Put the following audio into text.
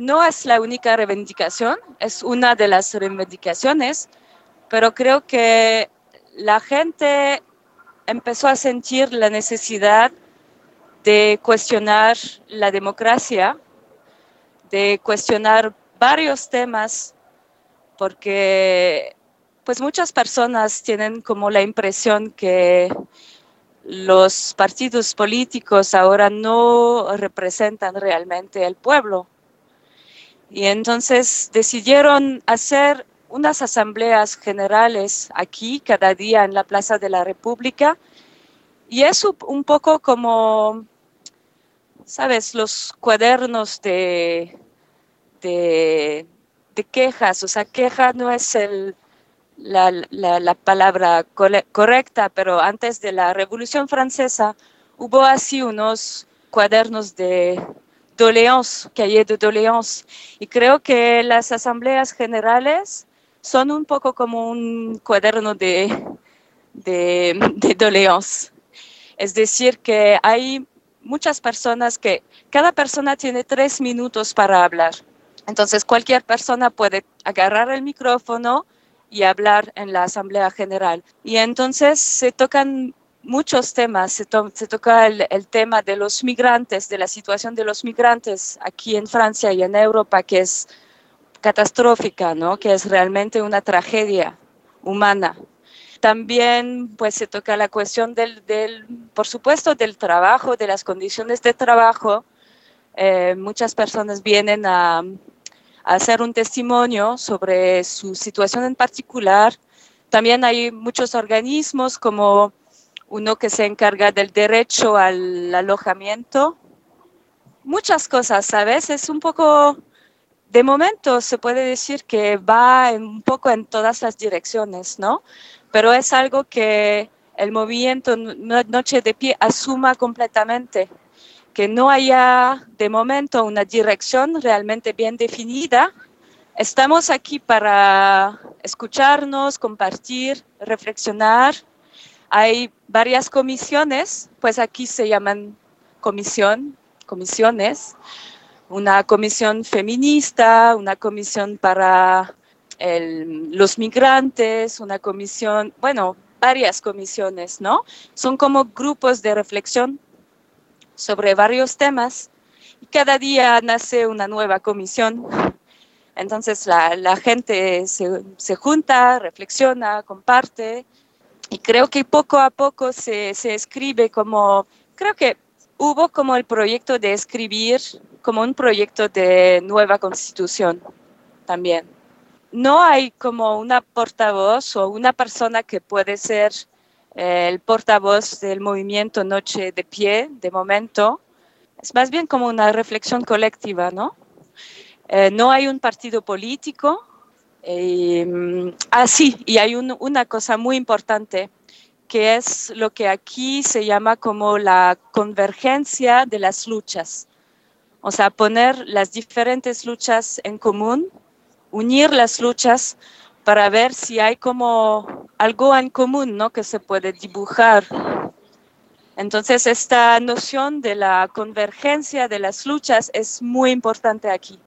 no es la única reivindicación, es una de las reivindicaciones, pero creo que la gente empezó a sentir la necesidad de cuestionar la democracia, de cuestionar varios temas, porque pues muchas personas tienen como la impresión que los partidos políticos ahora no representan realmente al pueblo. Y entonces decidieron hacer unas asambleas generales aquí cada día en la Plaza de la República. Y es un poco como, ¿sabes? Los cuadernos de, de quejas. O sea, queja no es la palabra correcta, pero antes de la Revolución Francesa hubo así unos cuadernos de doléances, cahiers de doléances, y creo que las asambleas generales son un poco como un cuaderno de doléances. Es decir, que hay muchas personas que cada persona tiene 3 minutos para hablar. Entonces, cualquier persona puede agarrar el micrófono y hablar en la Asamblea General. Y entonces se tocan muchos temas. Se toca el tema de los migrantes, de la situación de los migrantes aquí en Francia y en Europa, que es catastrófica, ¿no? Que es realmente una tragedia humana. También pues se toca la cuestión por supuesto, del trabajo, de las condiciones de trabajo. Muchas personas vienen a hacer un testimonio sobre su situación en particular. También hay muchos organismos como uno que se encarga del derecho al alojamiento. Muchas cosas, ¿sabes? Es un poco, de momento se puede decir que va un poco en todas las direcciones, ¿no? Pero es algo que el movimiento Noche de Pie asuma completamente, que no haya de momento una dirección realmente bien definida. Estamos aquí para escucharnos, compartir, reflexionar. Hay varias comisiones, pues aquí se llaman comisiones. Una comisión feminista, una comisión para los migrantes, una comisión, bueno, varias comisiones, ¿no? Son como grupos de reflexión sobre varios temas y cada día nace una nueva comisión. Entonces la gente se junta, reflexiona, comparte y creo que poco a poco se escribe como, creo que hubo como el proyecto de escribir como un proyecto de nueva constitución también. No hay como una portavoz o una persona que puede ser el portavoz del movimiento Noche de Pie de momento. Es más bien como una reflexión colectiva, ¿no? No hay un partido político. Sí, y hay una cosa muy importante, que es lo que aquí se llama como la convergencia de las luchas. O sea, poner las diferentes luchas en común, unir las luchas para ver si hay como algo en común, ¿no? Que se puede dibujar. Entonces, esta noción de la convergencia de las luchas es muy importante aquí.